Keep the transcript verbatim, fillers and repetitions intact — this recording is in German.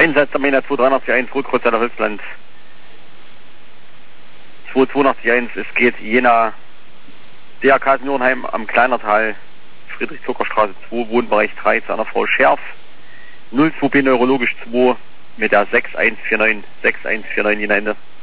Einsatz am Ende zwei drei vier eins, Rotkreuz Hilfsland. zwei zwei vier eins, es geht Jena, D R K Seniorenheim am Kleinertal, Friedrich-Zucker-Straße zwei, Wohnbereich drei, zu einer Frau Scherf, null zwei B neurologisch zwei mit der sechs eins vier neun, sechs eins vier neun Jena Ende.